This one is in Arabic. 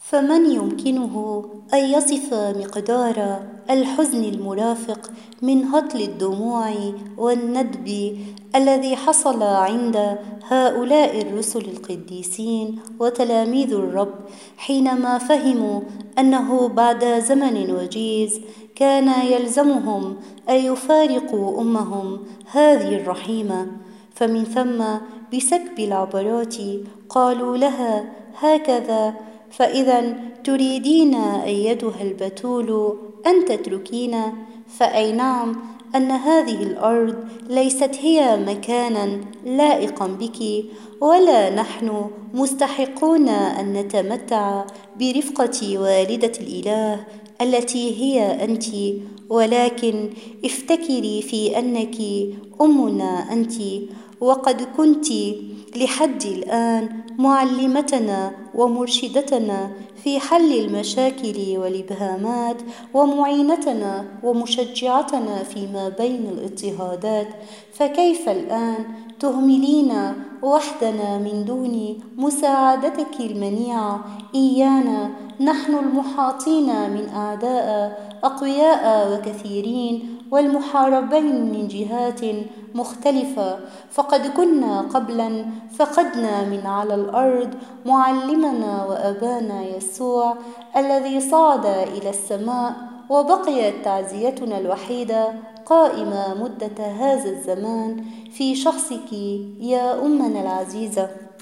فمن يمكنه أن يصف مقدار الحزن المرافق من هطل الدموع والندب الذي حصل عند هؤلاء الرسل القديسين وتلاميذ الرب حينما فهموا أنه بعد زمن وجيز كان يلزمهم أن يفارقوا أمهم هذه الرحيمة؟ فمن ثم بسكب العبرات قالوا لها هكذا: فإذا تريدين أيتها البتول أن تتركينا، فأي نعم أن هذه الأرض ليست هي مكانا لائقا بك، ولا نحن مستحقون أن نتمتع برفقة والدة الإله التي هي أنت، ولكن افتكري في أنك أمنا أنت، وقد كنت لحد الآن معلمتنا ومرشدتنا في حل المشاكل والإبهامات، ومعينتنا ومشجعتنا فيما بين الاضطهادات، فكيف الآن تهملين وحدنا من دون مساعدتك المنيعة إيانا، نحن المحاطين من أعداء أقوياء وكثيرين والمحاربين من جهات مختلفة؟ فقد كنا قبلا فقدنا من على الأرض معلمنا وأبانا يسوع الذي صعد إلى السماء، وبقيت تعزيتنا الوحيدة قائمة مدة هذا الزمان في شخصك يا أمنا العزيزة.